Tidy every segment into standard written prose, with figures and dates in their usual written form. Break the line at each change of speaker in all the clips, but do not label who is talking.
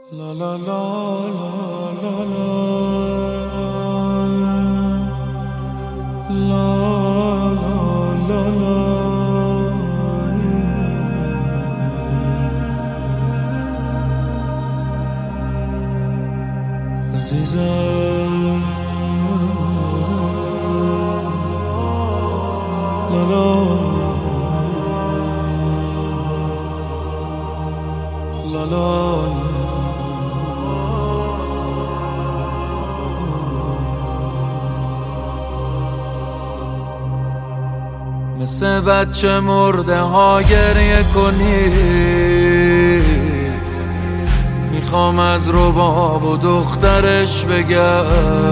La la la la la la la la عزیزم لا لا لا لا مثل بچه مرده ها گریه کنی، میخوام از رباب و دخترش بگم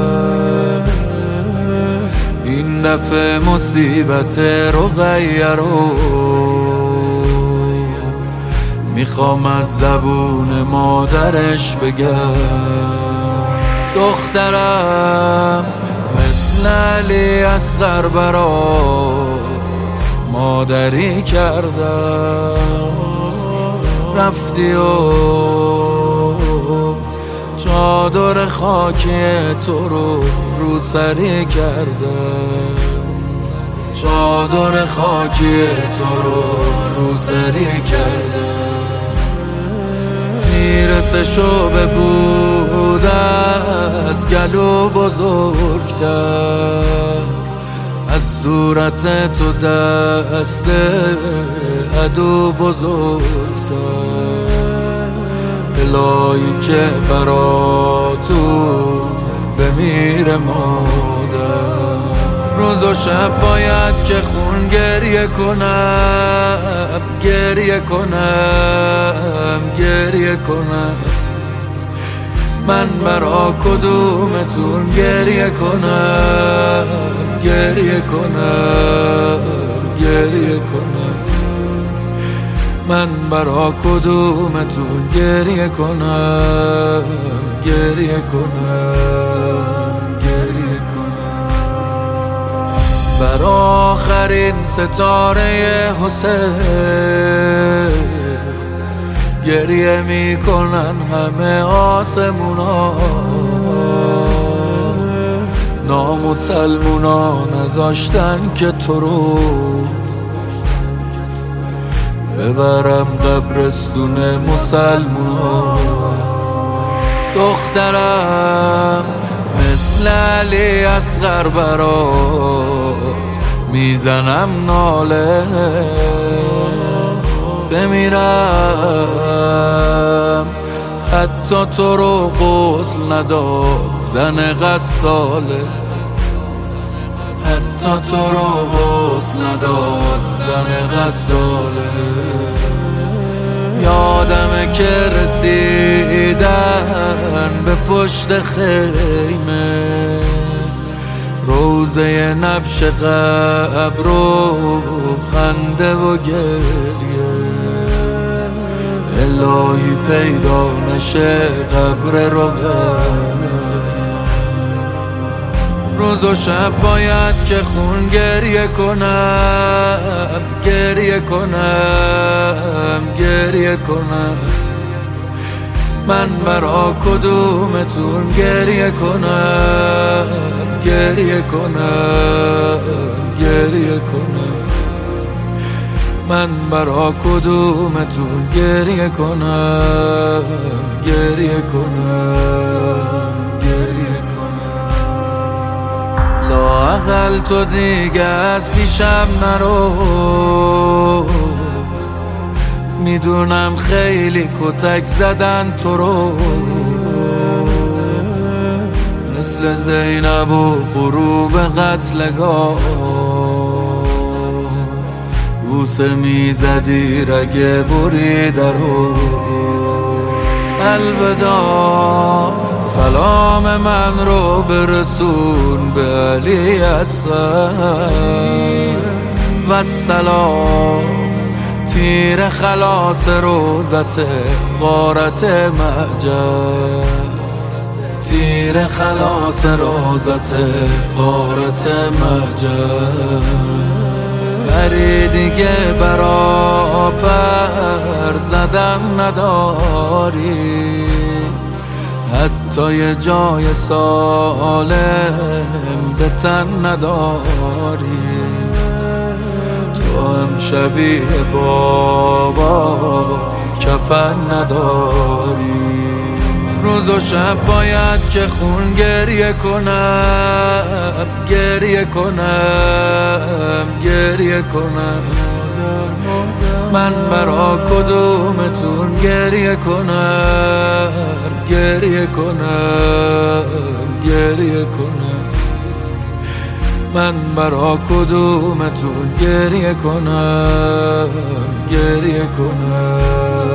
این دفعه مصیبت رقیه رو میخوام از زبون مادرش بگم. دخترم مثل علی اصغر برات مادری کردم، رفتی و چادر خاکی تو رو سری کردم، چادر خاکی تو رو سری کردم. تیر سشوبه بود از گلو بزرگتر، از صورت تو دست عدو بزرگتر. الهی که برا تو بمیره مادر. روز و شب باید که خون گریه کنم، گریه کنم، گریه کنم. من برا کدومتون گریه کنم، گریه کنم، گریه کنم. من برا کدومتون گریه کنم، گریه کنم، گریه کنم. برا آخرین ستاره حسین گریه میکنن همه آسمونا، نامسلمونا نذاشتن که تو رو ببرم قبرستون مسلمونا. دخترم مثل علی اصغر برات میزنم ناله، بمیرم حتی تو رو غسل نداد زن غساله، حتی تو رو غسل نداد زن غساله. یادمه که رسیدن به پشت خیمه، روزه نبش قبر و خنده و گریه. الهی پیدا نشه قبر رقیه. روز و شب باید که خون گریه کنم، گریه کنم، گریه کنم. من برا کدومتون گریه کنم، گریه کنم، گریه کنم. من برا کدومتون گریه کنم، گریه کنم، گریه کنم. لااقل تو دیگه از پیشم نرو، میدونم خیلی کتک زدن تو رو، مثل زینب و غروب قتلگاه بوسه میزدی رگ بریده رو. الوداع سلام من رو برسون به علی اصغر، و سلام تیر خلاص روزت غارت معجر، تیر خلاص روزت غارت معجر. پری دیگه برا پر زدن نداری، حتی یه جای سالم به تن نداری. تو هم شبیه بابا کفن نداری. روز و شب باید که خون گریه کنم، گریه کنم، گریه کنم. من برا کدومتون گریه کنم، گریه کنم، گریه کنم. من برا کدومتون گریه کنم، گریه کنم.